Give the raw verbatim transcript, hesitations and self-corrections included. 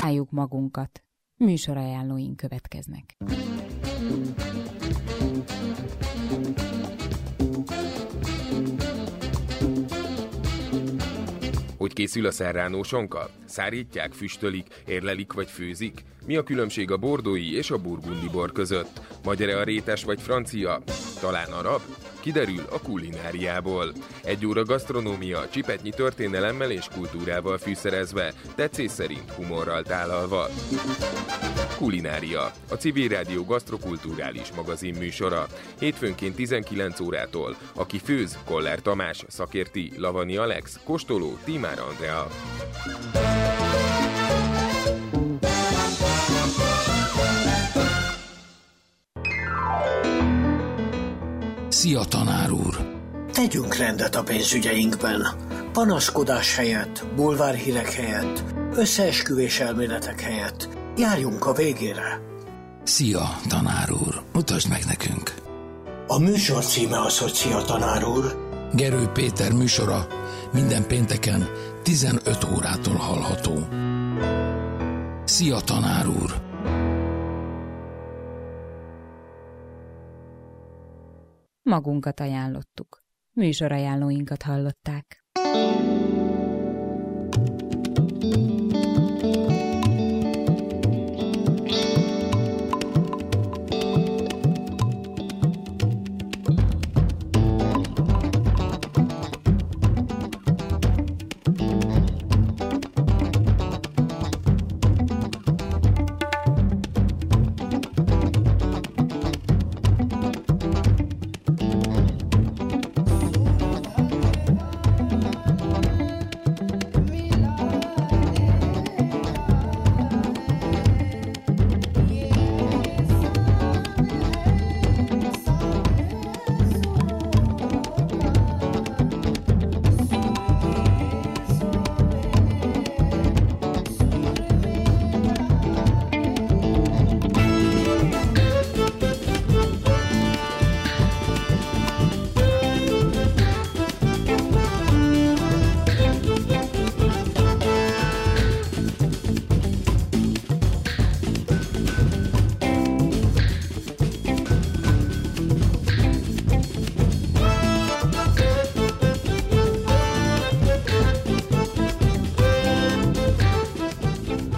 Álljuk magunkat. Műsorajánlóink következnek. Hogy készül a serrano sonka? Szárítják, füstölik, érlelik vagy főzik? Mi a különbség a bordói és a burgundi bor között? Magyar-e a rétes vagy francia? Talán arab? Kiderül a kulináriából. Egy óra gasztronómia, csipetnyi történelemmel és kultúrával fűszerezve, tetszés szerint humorral tálalva. Kulinária, a Civil Rádió gasztrokulturális magazin műsora. Hétfőnként tizenkilenc órától. Aki főz, Koller Tamás, szakérti, Lavani Alex, kóstoló, Tímár Andrea. Szia, tanár úr! Tegyünk rendet a pénzügyeinkben. Panaszkodás helyett, bulvárhírek helyett, összeesküvés elméletek helyett. Járjunk a végére. Szia, tanár úr! Mutasd meg nekünk! A műsor címe az, hogy Szia, tanár úr. Gerő Péter műsora minden pénteken tizenöt órától hallható. Szia, tanár úr! Magunkat ajánlottuk. Műsorajánlóinkat hallották.